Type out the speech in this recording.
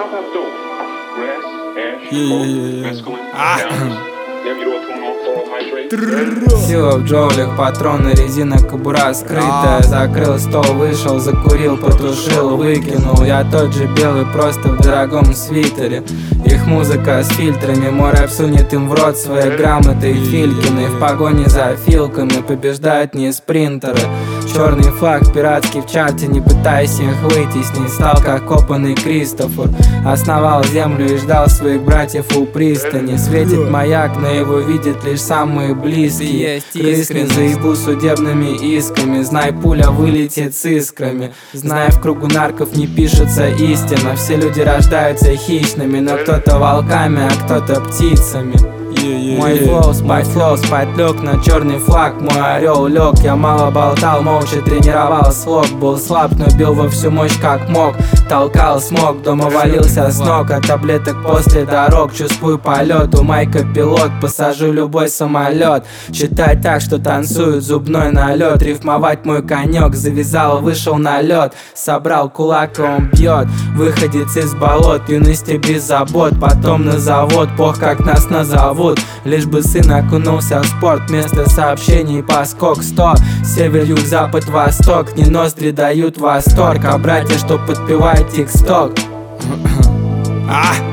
How about dope? Grass, ash, coke, mescaline, cannabis, nebulotonal, chloral hydrate. Сила в джоулях, патроны, резина, кобура скрытая. Закрыл стол, вышел, закурил, потушил, выкинул. Я тот же белый, просто в дорогом свитере. Их музыка с фильтрами, мой рэп сунет им в рот свои грамоты и филькины. В погоне за филками побеждают не спринтеры. Черный флаг пиратский в чарте, не пытайся их вытеснить. Стал как копанный Кристофор, основал землю и ждал своих братьев у пристани. Светит маяк, но его видят лишь самые близкие. Крысни заебу судебными исками. Знай, пуля вылетит с искрами. Знай, в кругу нарков не пишется истина. Все люди рождаются хищными, но кто-то волками, а кто-то птицами. Мой флоу спать лег на черный флаг. Мой орел лег, я мало болтал, молча тренировал слог. Был слаб, но бил во всю мощь как мог. Толкал смог, дома валился с ног. От таблеток после дорог чувствую полет. У Майка пилот, посажу любой самолет. Читать так, что танцует зубной налет. Рифмовать мой конек, завязал, вышел на лед. Собрал кулак, и он бьет. Выходец из болот, юности без забот. Потом на завод, пох как нас назовут. Лишь бы сын окунулся в спорт. Вместо сообщений поскок 100. Север, юг, запад, восток. Не ноздри дают восторг, а братья, что подпевают тик-сток.